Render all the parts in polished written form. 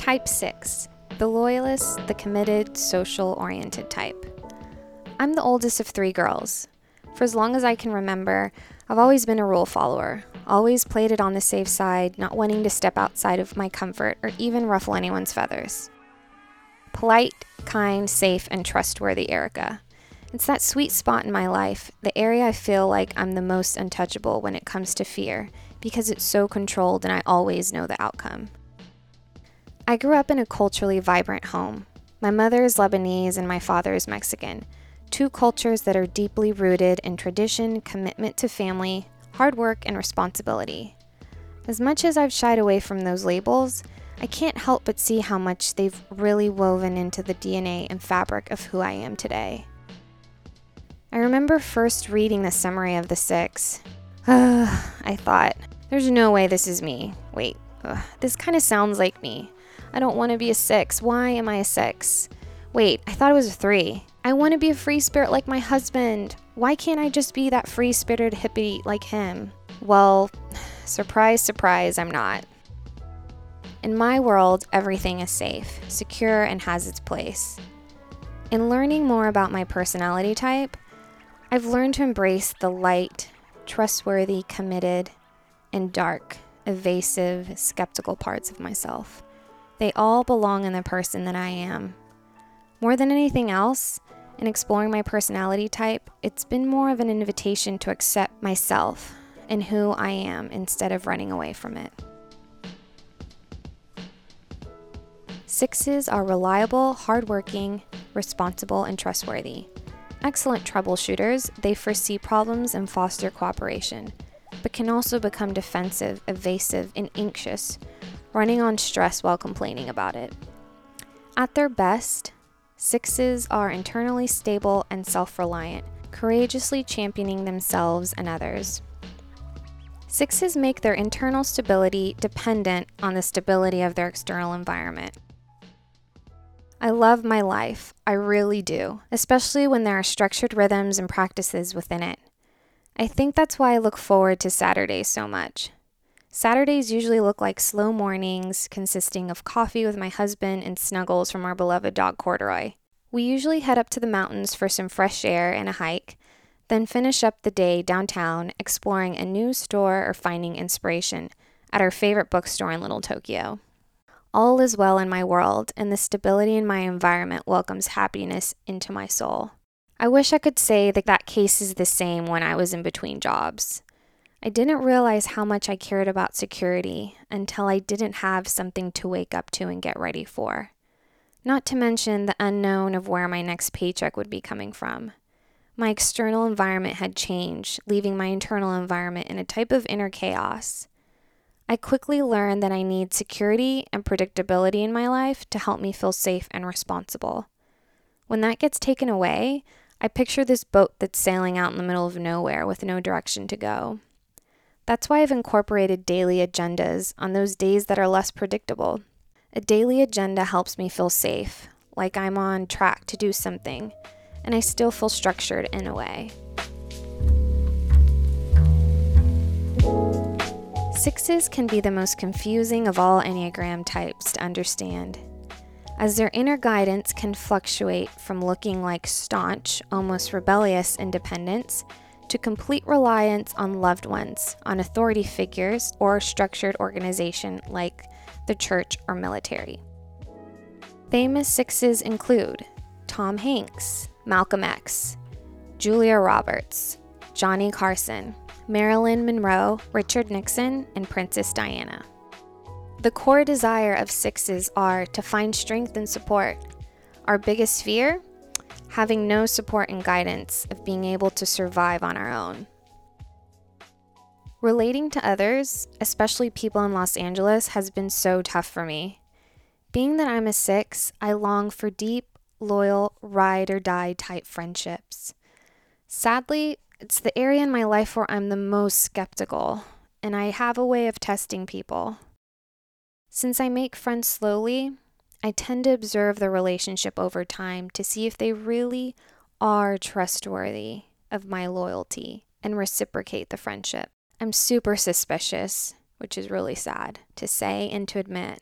Type 6, the loyalist, the committed, social-oriented type. I'm the oldest of 3 girls. For as long as I can remember, I've always been a rule follower, always played it on the safe side, not wanting to step outside of my comfort or even ruffle anyone's feathers. Polite, kind, safe, and trustworthy Erica. It's that sweet spot in my life, the area I feel like I'm the most untouchable when it comes to fear, because it's so controlled and I always know the outcome. I grew up in a culturally vibrant home. My mother is Lebanese and my father is Mexican. 2 cultures that are deeply rooted in tradition, commitment to family, hard work, and responsibility. As much as I've shied away from those labels, I can't help but see how much they've really woven into the DNA and fabric of who I am today. I remember first reading the summary of The Six. I thought, there's no way this is me. Wait, this kind of sounds like me. I don't want to be a 6. Why am I a 6? Wait, I thought it was a 3. I want to be a free spirit like my husband. Why can't I just be that free-spirited hippie like him? Well, surprise, surprise, I'm not. In my world, everything is safe, secure, and has its place. In learning more about my personality type, I've learned to embrace the light, trustworthy, committed, and dark, evasive, skeptical parts of myself. They all belong in the person that I am. More than anything else, in exploring my personality type, it's been more of an invitation to accept myself and who I am instead of running away from it. 6s are reliable, hardworking, responsible, and trustworthy. Excellent troubleshooters, they foresee problems and foster cooperation, but can also become defensive, evasive, and anxious, running on stress while complaining about it. At their best, 6s are internally stable and self-reliant, courageously championing themselves and others. 6s make their internal stability dependent on the stability of their external environment. I love my life, I really do, especially when there are structured rhythms and practices within it. I think that's why I look forward to Saturdays so much. Saturdays usually look like slow mornings consisting of coffee with my husband and snuggles from our beloved dog Corduroy. We usually head up to the mountains for some fresh air and a hike, then finish up the day downtown exploring a new store or finding inspiration at our favorite bookstore in Little Tokyo. All is well in my world, and the stability in my environment welcomes happiness into my soul. I wish I could say that that case is the same when I was in between jobs. I didn't realize how much I cared about security until I didn't have something to wake up to and get ready for. Not to mention the unknown of where my next paycheck would be coming from. My external environment had changed, leaving my internal environment in a type of inner chaos. I quickly learned that I need security and predictability in my life to help me feel safe and responsible. When that gets taken away, I picture this boat that's sailing out in the middle of nowhere with no direction to go. That's why I've incorporated daily agendas on those days that are less predictable. A daily agenda helps me feel safe, like I'm on track to do something, and I still feel structured in a way. 6s can be the most confusing of all Enneagram types to understand, as their inner guidance can fluctuate from looking like staunch, almost rebellious independence to complete reliance on loved ones, on authority figures, or a structured organization like the church or military. Famous 6s include Tom Hanks, Malcolm X, Julia Roberts, Johnny Carson, Marilyn Monroe, Richard Nixon, and Princess Diana. The core desire of 6s are to find strength and support. Our biggest fear? Having no support and guidance of being able to survive on our own. Relating to others, especially people in Los Angeles, has been so tough for me. Being that I'm a 6, I long for deep, loyal, ride or die type friendships. Sadly, it's the area in my life where I'm the most skeptical, and I have a way of testing people. Since I make friends slowly, I tend to observe the relationship over time to see if they really are trustworthy of my loyalty and reciprocate the friendship. I'm super suspicious, which is really sad to say and to admit,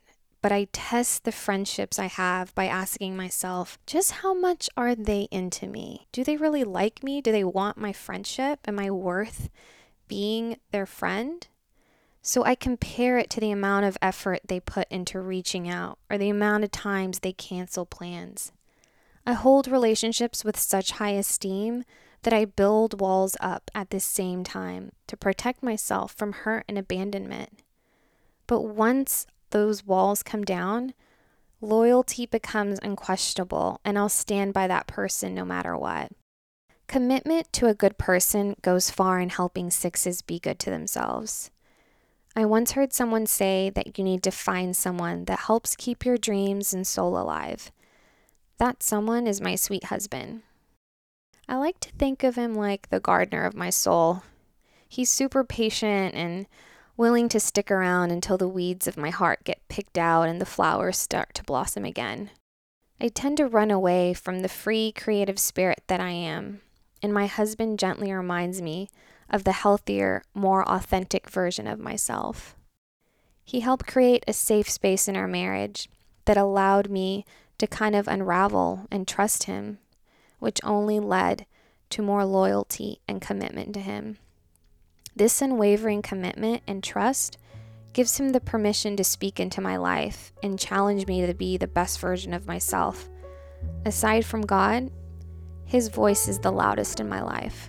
but I test the friendships I have by asking myself, just how much are they into me? Do they really like me? Do they want my friendship? Am I worth being their friend? So I compare it to the amount of effort they put into reaching out or the amount of times they cancel plans. I hold relationships with such high esteem that I build walls up at the same time to protect myself from hurt and abandonment. But once those walls come down, loyalty becomes unquestionable, and I'll stand by that person no matter what. Commitment to a good person goes far in helping sixes be good to themselves. I once heard someone say that you need to find someone that helps keep your dreams and soul alive. That someone is my sweet husband. I like to think of him like the gardener of my soul. He's super patient and willing to stick around until the weeds of my heart get picked out and the flowers start to blossom again. I tend to run away from the free, creative spirit that I am, and my husband gently reminds me of the healthier, more authentic version of myself. He helped create a safe space in our marriage that allowed me to kind of unravel and trust him, which only led to more loyalty and commitment to him. This unwavering commitment and trust gives him the permission to speak into my life and challenge me to be the best version of myself. Aside from God, his voice is the loudest in my life.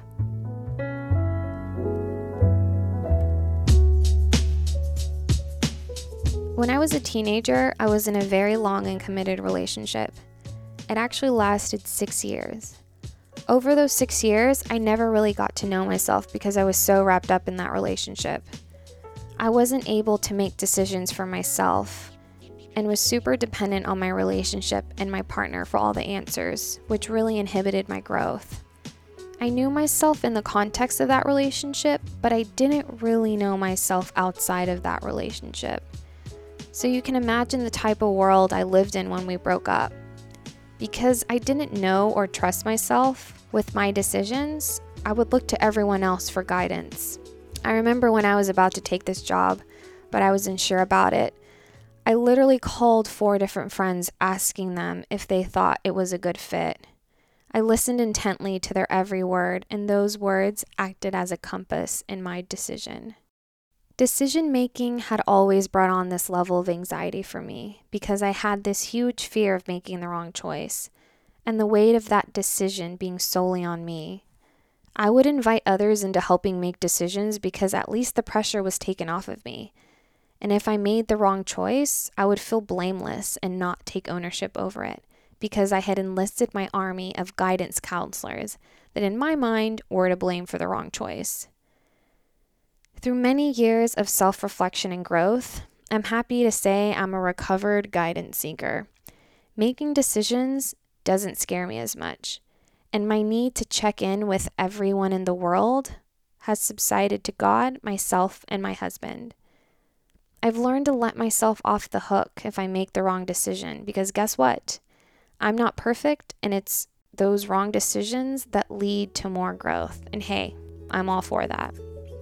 When I was a teenager, I was in a very long and committed relationship. It actually lasted 6 years. Over those 6 years, I never really got to know myself because I was so wrapped up in that relationship. I wasn't able to make decisions for myself and was super dependent on my relationship and my partner for all the answers, which really inhibited my growth. I knew myself in the context of that relationship, but I didn't really know myself outside of that relationship. So you can imagine the type of world I lived in when we broke up. Because I didn't know or trust myself with my decisions, I would look to everyone else for guidance. I remember when I was about to take this job, but I wasn't sure about it, I literally called 4 different friends asking them if they thought it was a good fit. I listened intently to their every word, and those words acted as a compass in my decision. Decision making had always brought on this level of anxiety for me because I had this huge fear of making the wrong choice and the weight of that decision being solely on me. I would invite others into helping make decisions because at least the pressure was taken off of me. And if I made the wrong choice, I would feel blameless and not take ownership over it because I had enlisted my army of guidance counselors that in my mind were to blame for the wrong choice. Through many years of self-reflection and growth, I'm happy to say I'm a recovered guidance seeker. Making decisions doesn't scare me as much, and my need to check in with everyone in the world has subsided to God, myself, and my husband. I've learned to let myself off the hook if I make the wrong decision, because guess what? I'm not perfect, and it's those wrong decisions that lead to more growth. And hey, I'm all for that.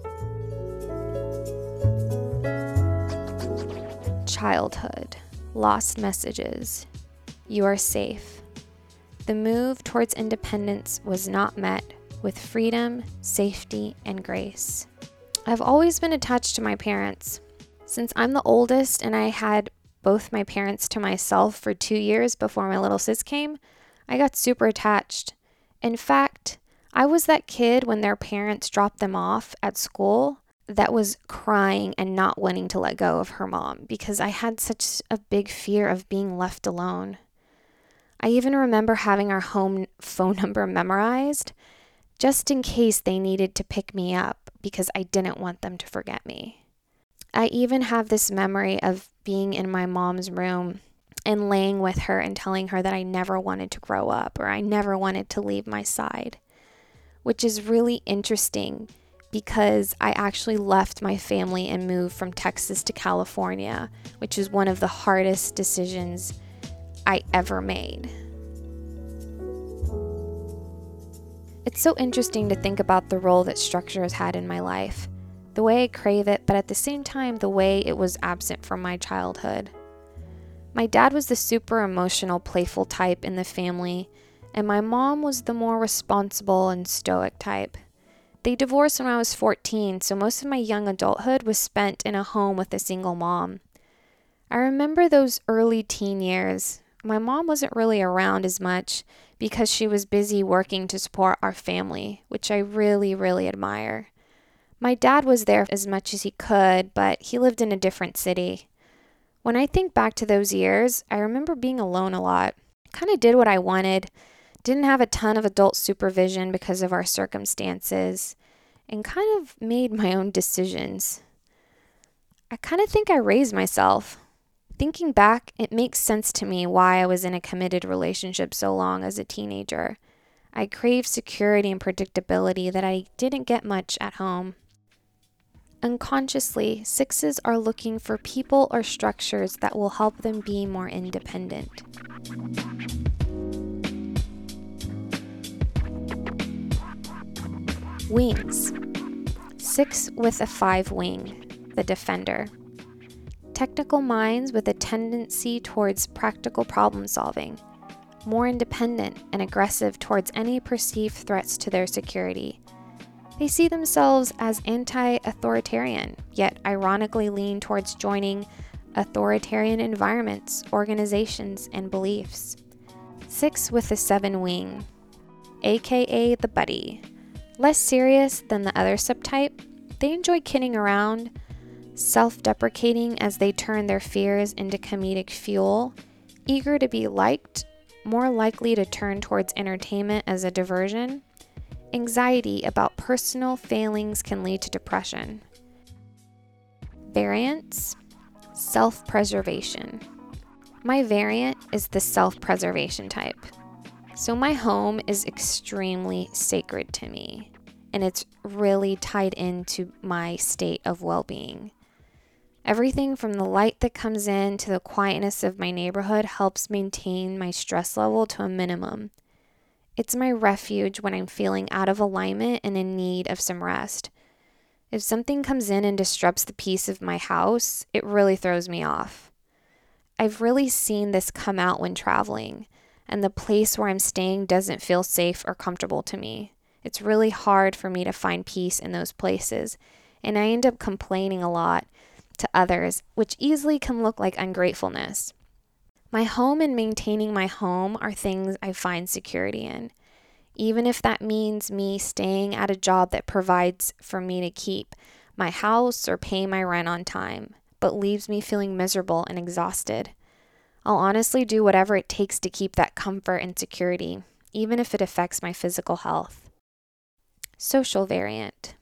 Childhood, lost messages. You are safe. The move towards independence was not met with freedom, safety, and grace. I've always been attached to my parents. Since I'm the oldest and I had both my parents to myself for 2 years before my little sis came, I got super attached. In fact, I was that kid when their parents dropped them off at school that was crying and not wanting to let go of her mom because I had such a big fear of being left alone. I even remember having our home phone number memorized just in case they needed to pick me up because I didn't want them to forget me. I even have this memory of being in my mom's room and laying with her and telling her that I never wanted to grow up or I never wanted to leave my side, which is really interesting because I actually left my family and moved from Texas to California, which is one of the hardest decisions I ever made. It's so interesting to think about the role that structure has had in my life, the way I crave it, but at the same time, the way it was absent from my childhood. My dad was the super emotional, playful type in the family, and my mom was the more responsible and stoic type. They divorced when I was 14, so most of my young adulthood was spent in a home with a single mom. I remember those early teen years. My mom wasn't really around as much because she was busy working to support our family, which I really, really admire. My dad was there as much as he could, but he lived in a different city. When I think back to those years, I remember being alone a lot. Kind of did what I wanted, didn't have a ton of adult supervision because of our circumstances, and kind of made my own decisions. I kind of think I raised myself. Thinking back, it makes sense to me why I was in a committed relationship so long as a teenager. I craved security and predictability that I didn't get much at home. Unconsciously, sixes are looking for people or structures that will help them be more independent. Wings. 6 with a 5 wing, the defender. Technical minds with a tendency towards practical problem solving, more independent and aggressive towards any perceived threats to their security. They see themselves as anti-authoritarian, yet ironically lean towards joining authoritarian environments, organizations, and beliefs. 6 with a 7 wing, aka the buddy. Less serious than the other subtype, they enjoy kidding around, self-deprecating as they turn their fears into comedic fuel, eager to be liked, more likely to turn towards entertainment as a diversion. Anxiety about personal failings can lead to depression. Variants, self-preservation. My variant is the self-preservation type. So my home is extremely sacred to me, and it's really tied into my state of well-being. Everything from the light that comes in to the quietness of my neighborhood helps maintain my stress level to a minimum. It's my refuge when I'm feeling out of alignment and in need of some rest. If something comes in and disrupts the peace of my house, it really throws me off. I've really seen this come out when traveling, and the place where I'm staying doesn't feel safe or comfortable to me. It's really hard for me to find peace in those places, and I end up complaining a lot to others, which easily can look like ungratefulness. My home and maintaining my home are things I find security in, even if that means me staying at a job that provides for me to keep my house or pay my rent on time, but leaves me feeling miserable and exhausted. I'll honestly do whatever it takes to keep that comfort and security, even if it affects my physical health. Social variant.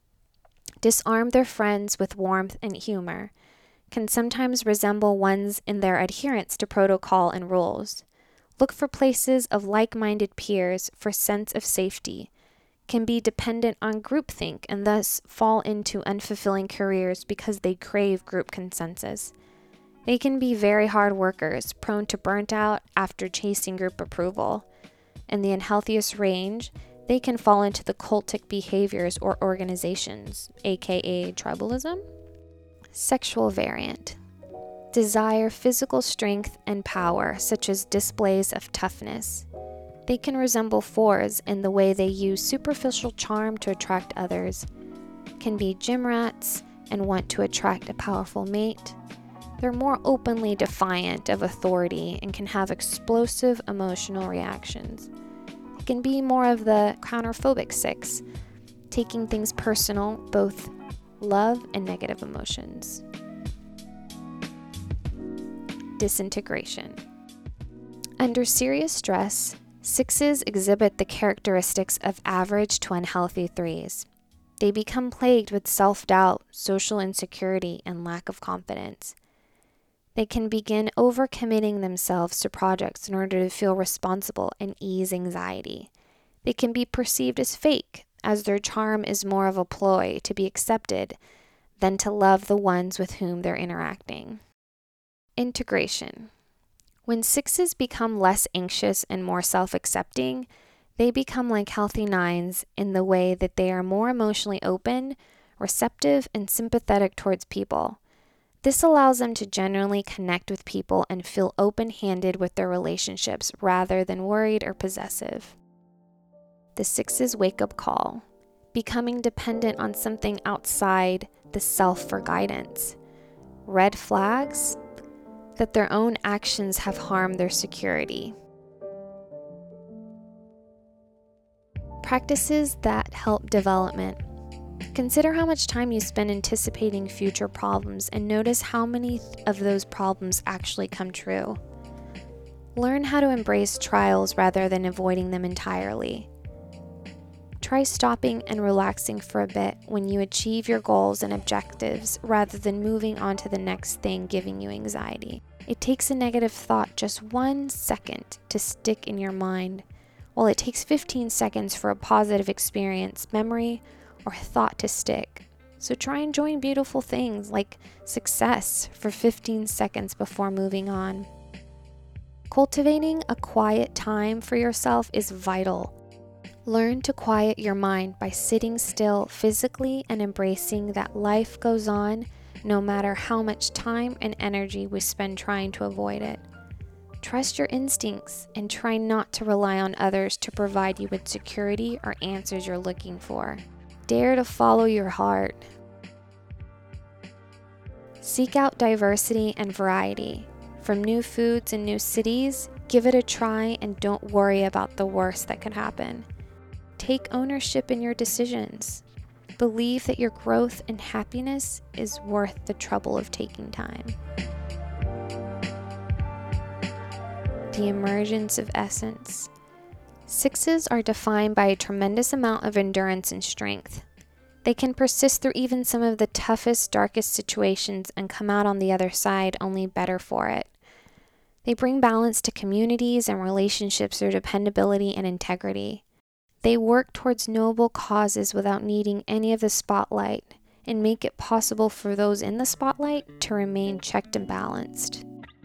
Disarm their friends with warmth and humor. Can sometimes resemble ones in their adherence to protocol and rules. Look for places of like-minded peers for sense of safety. Can be dependent on groupthink and thus fall into unfulfilling careers because they crave group consensus. They can be very hard workers, prone to burnt out after chasing group approval. In the unhealthiest range, they can fall into the cultic behaviors or organizations, aka tribalism. Sexual variant. Desire physical strength and power, such as displays of toughness. They can resemble 4s in the way they use superficial charm to attract others. Can be gym rats and want to attract a powerful mate. They're more openly defiant of authority and can have explosive emotional reactions. They can be more of the counterphobic 6, taking things personal, both love and negative emotions. Disintegration. Under serious stress, 6s exhibit the characteristics of average to unhealthy 3s. They become plagued with self-doubt, social insecurity, and lack of confidence. They can begin overcommitting themselves to projects in order to feel responsible and ease anxiety. They can be perceived as fake, as their charm is more of a ploy to be accepted than to love the ones with whom they're interacting. Integration. When 6s become less anxious and more self-accepting, they become like healthy 9s in the way that they are more emotionally open, receptive, and sympathetic towards people. This allows them to genuinely connect with people and feel open-handed with their relationships rather than worried or possessive. The 6's wake-up call: becoming dependent on something outside the self for guidance. Red flags: that their own actions have harmed their security. Practices that help development. Consider how much time you spend anticipating future problems and notice how many of those problems actually come true. Learn how to embrace trials rather than avoiding them entirely. Try stopping and relaxing for a bit when you achieve your goals and objectives rather than moving on to the next thing giving you anxiety. It takes a negative thought just 1 second to stick in your mind, while it takes 15 seconds for a positive experience, memory, or thought to stick. So try enjoying beautiful things like success for 15 seconds before moving on. Cultivating a quiet time for yourself is vital. Learn to quiet your mind by sitting still physically and embracing that life goes on no matter how much time and energy we spend trying to avoid it. Trust your instincts and try not to rely on others to provide you with security or answers you're looking for. Dare to follow your heart. Seek out diversity and variety. From new foods and new cities, give it a try and don't worry about the worst that could happen. Take ownership in your decisions. Believe that your growth and happiness is worth the trouble of taking time. The emergence of essence. 6's are defined by a tremendous amount of endurance and strength. They can persist through even some of the toughest, darkest situations and come out on the other side only better for it. They bring balance to communities and relationships through dependability and integrity. They work towards noble causes without needing any of the spotlight and make it possible for those in the spotlight to remain checked and balanced.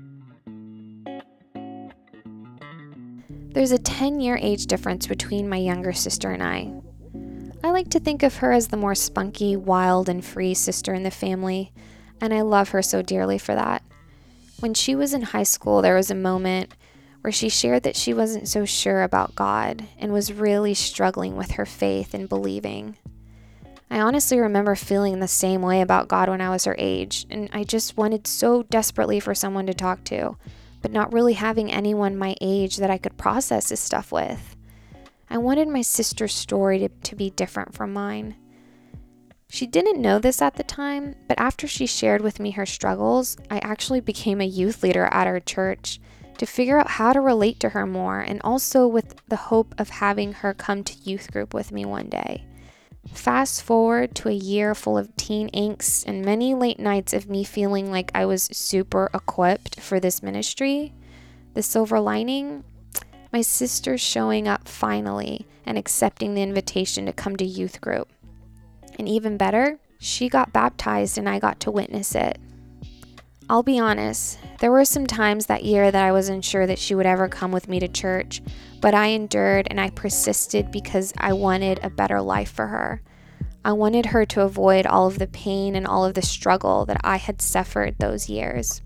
There's a 10-year age difference between my younger sister and I. I like to think of her as the more spunky, wild, and free sister in the family, and I love her so dearly for that. When she was in high school, there was a moment where she shared that she wasn't so sure about God and was really struggling with her faith and believing. I honestly remember feeling the same way about God when I was her age, and I just wanted so desperately for someone to talk to, but not really having anyone my age that I could process this stuff with. I wanted my sister's story to be different from mine. She didn't know this at the time, but after she shared with me her struggles, I actually became a youth leader at our church to figure out how to relate to her more, and also with the hope of having her come to youth group with me one day. Fast forward to a year full of teen angst and many late nights of me feeling like I was super equipped for this ministry. The silver lining: my sister showing up finally and accepting the invitation to come to youth group. And even better, she got baptized and I got to witness it. I'll be honest, there were some times that year that I wasn't sure that she would ever come with me to church, but I endured and I persisted because I wanted a better life for her. I wanted her to avoid all of the pain and all of the struggle that I had suffered those years.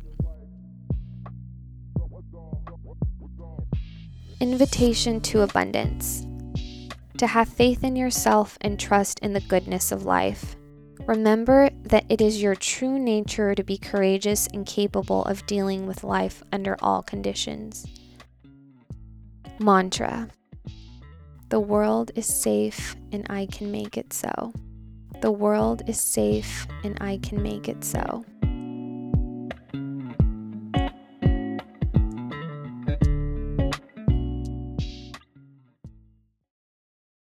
Invitation to abundance. To have faith in yourself and trust in the goodness of life. Remember that it is your true nature to be courageous and capable of dealing with life under all conditions. Mantra. The world is safe and I can make it so. The world is safe and I can make it so.